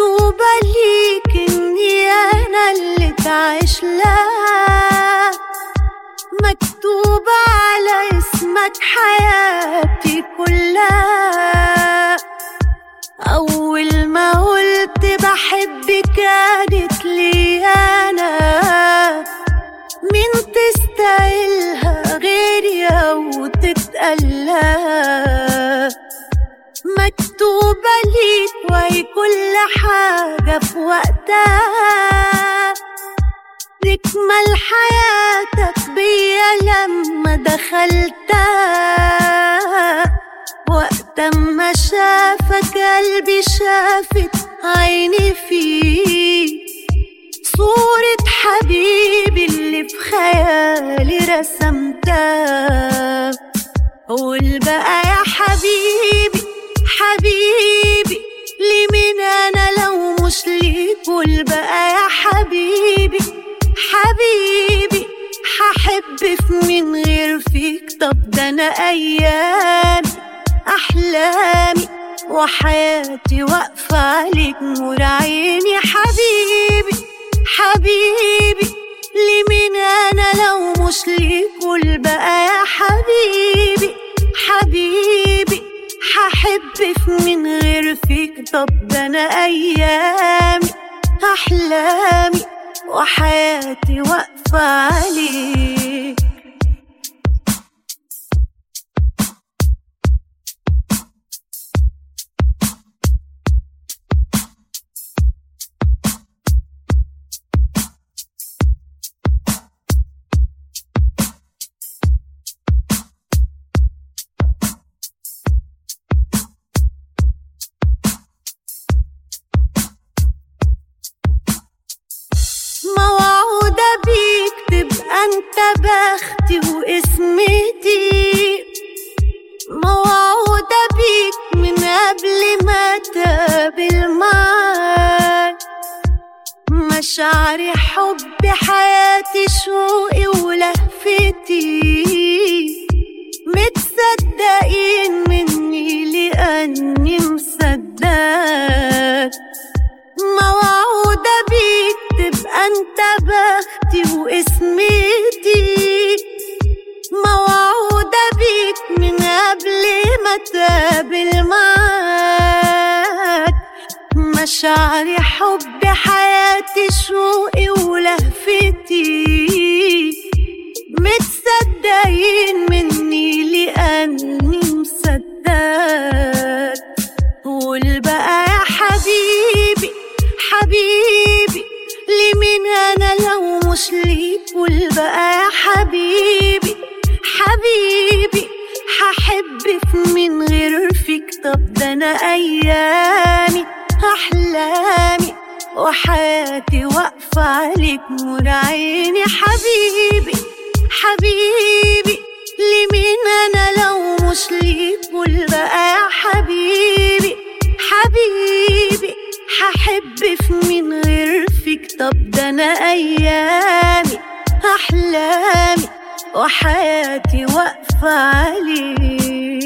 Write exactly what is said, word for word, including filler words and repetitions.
مكتوبة ليك إني أنا اللي تعيش لها، مكتوبة على اسمك حياتي كلها. أول ما قلت بحبك كانت لي أنا، مين تستاهلها غيري أو تتقلها؟ مكتوبة ليك وهي كل حاجة في وقتها، تكمل حياتك بيا لما دخلتها. وقت ما شافك قلبي شافت عيني فيك، صورة حبيبي اللي في خيالي رسمتها. قول بقى يا حبيبي حبيبي لي مين أنا لو مش ليك؟ قول بقى يا حبيبي حبيبي هحب في مين غير فيك؟ طب ده أنا أيامي أحلامي وحياتي واقفة عليك نور عيني. حبيبي حبيبي لي مين أنا لو مش ليك؟ قول بقى يا حبيبي حبيبي هحب في مين غير فيك؟ طب ده أنا أيامي أحلامي وحياتي واقفة عليك. موعودة بيك تبقى انت بختي واسمتي، موعودة بيك من قبل ما تقابل معاك. مشاعري حبي حياتي شوقي ولهفتي، متصدقين مني لأني مصدقك. موعودة بيك تبقى انت بختي واسمتي، موعودة بيك من قبل ما تقابل معاك. مشاعري حبي حياتي شوقي ولهفتي، متصدقين مني لأني مصدقك. قول بقى يا حبيبي حبيبي لي مين أنا لو مش ليك؟ قول بقى يا حبيبي حبيبي هحب في مين غير فيك؟ طب ده أنا أيامي أحلامي وحياتي واقفة عليك نور عيني. حبيبي حبيبي لي مين أنا لو مش ليك؟ قول بقى يا حبيبي حبيبي هحب في مين غير فيك؟ طب ده أنا أيامي أحلامي وحياتي واقفة عليك.